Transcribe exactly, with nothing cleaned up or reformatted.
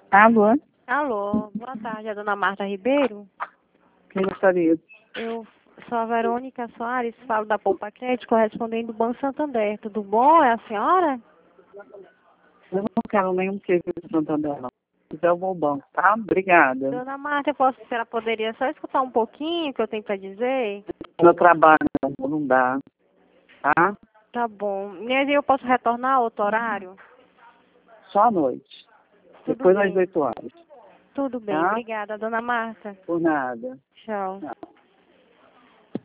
Alô? Alô, boa tarde, é a dona Marta Ribeiro. Quem gostaria? Eu sou a Verônica Soares, falo da Poupa Crédito, correspondente do Banco Santander. Tudo bom? É a senhora? Eu não quero nenhum serviço de Santander, não. Se quiser, eu vou ao banco, tá? Obrigada. Dona Marta, eu posso, se ela poderia só escutar um pouquinho o que eu tenho para dizer? Meu trabalho não dá, tá? Tá bom. E aí eu posso retornar outro horário? Só à noite. Tudo Depois das bem. oito horas, Tudo bem. tá? Obrigada, dona Marta. Por nada. Tchau. Não.